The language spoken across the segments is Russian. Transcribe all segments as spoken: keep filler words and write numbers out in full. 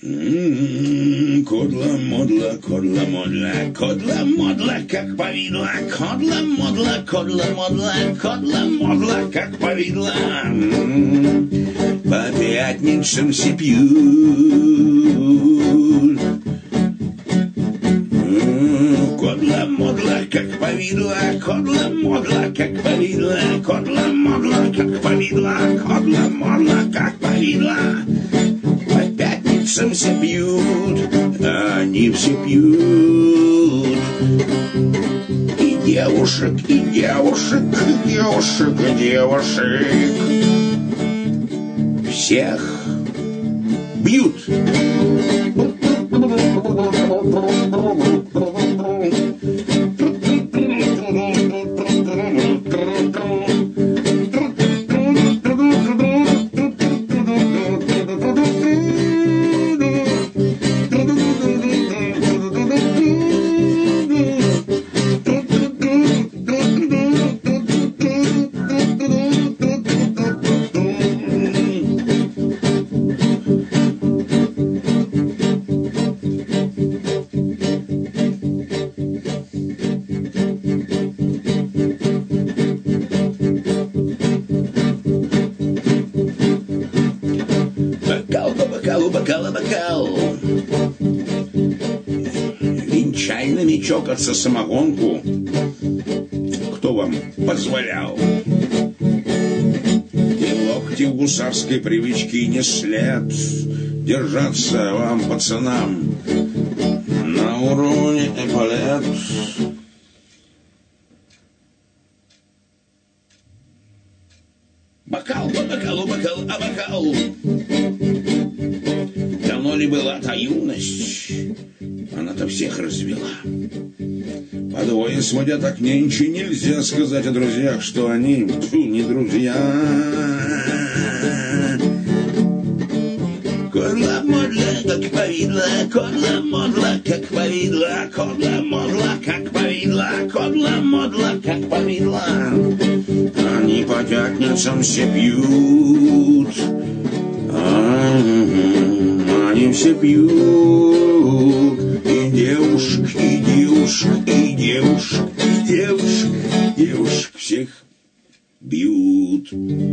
Кодла-модла, кодла-модла, кодла-модла, как повидло, кодла-модла, кодла-модла, кодла-модла, как повидло. По пятницам все пьют. Кодла-модла, как повидло, кодла-модла, как повидло, кодла-модла, как повидло, кодла-модла, как повидло. По пятницам все пьют, они все пьют. И девушек, и девушек, и девушек, и девушек. Всех бьют. Бокал-бокал. Венчальными чокаться самогонку. Кто вам позволял? И локти в гусарской привычке не след. Держаться вам, пацанам, на уровне эполет. Бокал по бокалу, бокал, а бокал. Давно ли была та юность? Она-то всех развела. По двое сводя так нынче нельзя сказать о друзьях, что они фу, не друзья. Кодла-модла, как повидло, кодла-модла, как повидло, кодла-модла, как повидло, кодла-модла, как повидло. Они по пятницам все пьют. Они все пьют. И девушек, и девушек, и девушек, и девушек, девушек всех бьют.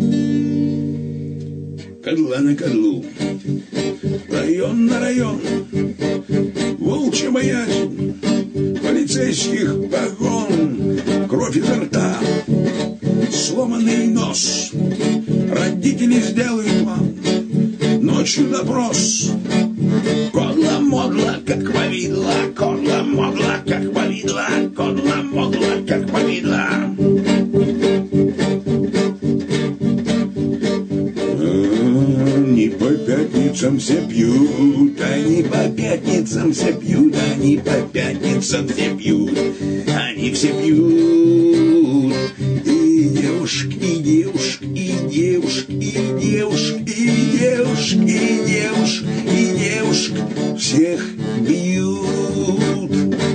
Кодла на кодлу, район на район, волчья боязнь полицейских погон, кровь изо рта, сломанный нос. Родители сделают вам ночью допрос. Кодла-модла, как повидло, кодла-модла, как повидло, кодла-модла, как повидло. Они по пятницам все пьют, они по пятницам все пьют, они по пятницам все пьют, они все пьют. И девушек, и девушек, и девушек, и девушек, и девушек, и девушек, и девушек всех бьют.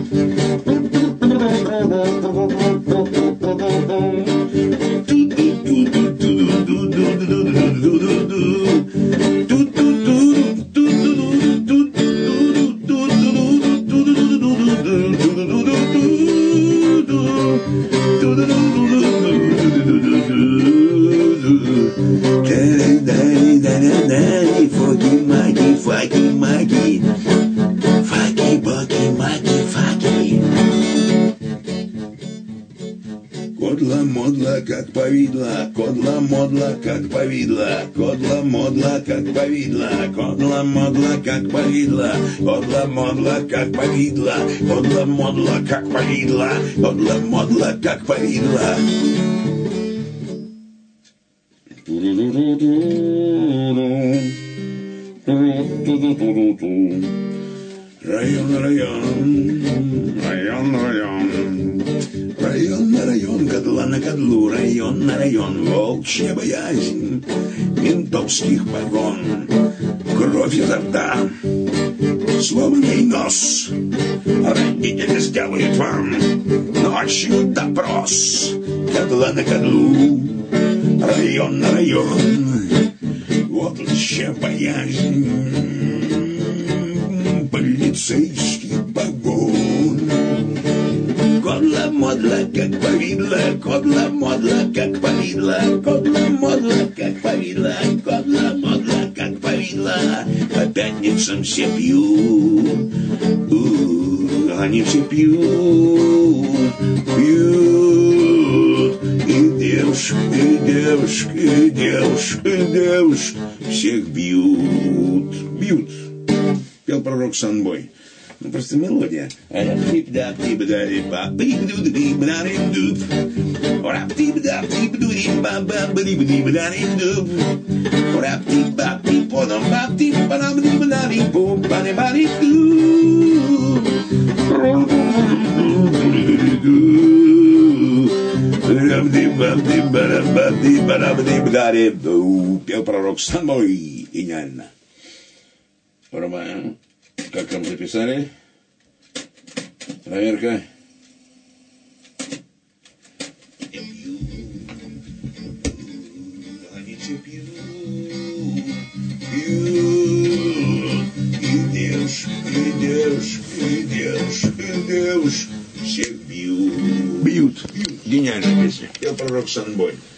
Кодла-модла, как повидло, кодла-модла, как повидло, кодла-модла, как повидло, кодла-модла, как повидло, кодла-модла, как повидло, кодла-модла, как повидло, кодла-модла, как повидло. Район, район, район, район, район на район, кодла на кодлу, район на район, волчья боязнь ментовских погон, кровь изо рта, сломанный нос. Родители сделают вам ночью допрос. Кодла на кодлу, район на район, волчья боязнь. полицейский погон. Кодла модла, как повидло, кодла модла, как повидло, кодла модла, как повидло, кодла модла, как повидло. По пятницам все пьют, у, они все пьют, пьют. И девушки, и девушки, и девушки, и девушки всех бьют, бьют. Пел пророк Санбой. Ну, просто мелодия. Пел пророк Санбой. Гениально. Рома, как там записали? Проверка. Они все пьют, пьют. И девушки, и девушки, и девушки, и девушки всех бьют. Бьют. Гениальная песня. Пел пророк Санбой.